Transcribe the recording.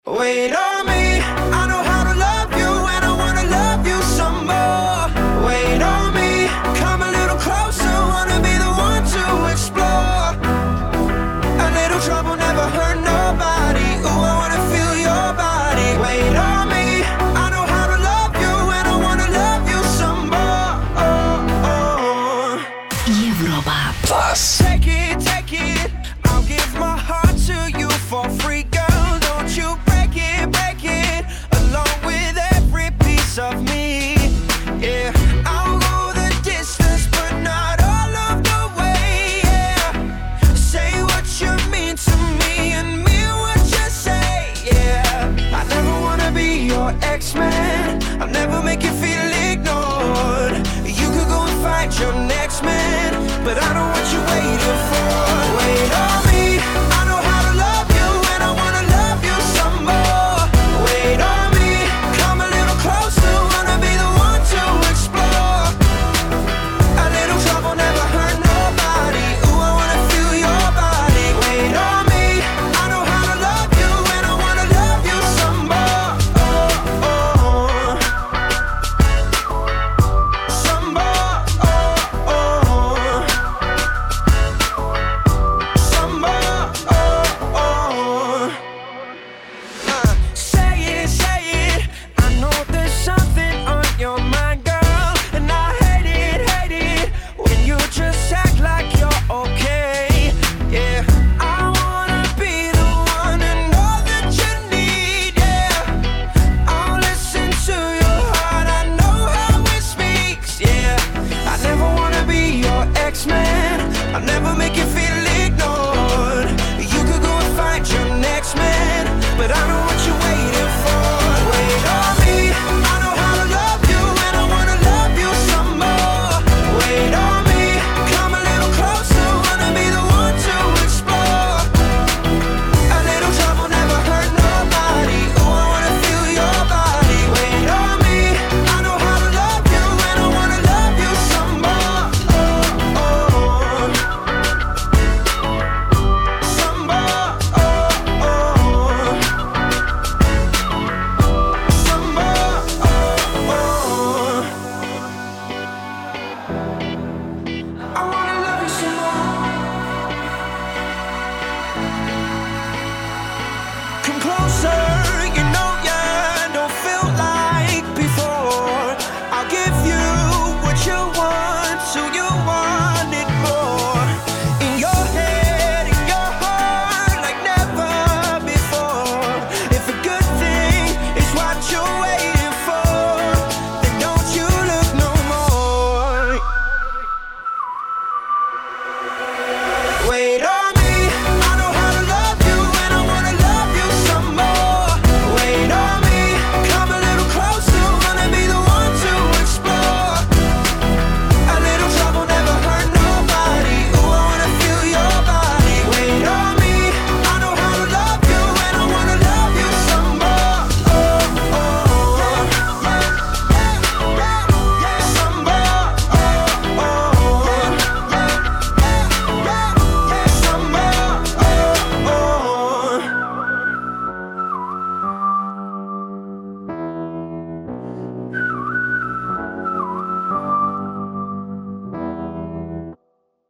Wait on me, I know how to love you and I wanna love you some more. Wait on me, come a little closer, wanna be the one to explore. A little trouble never hurt nobody, ooh, I wanna feel your body. Wait on me, I know how to love you and I wanna love you some more. Европа Плюс. Take it, I'll give my heart to you for free, girl, don't you break it, along with every piece of me, yeah. I'll go the distance, but not all of the way, yeah. Say what you mean to me and mean what you say, yeah. I never wanna be your ex-man, I'll never make you feel ignored. You could go and find your next man, but I know what you're waiting for.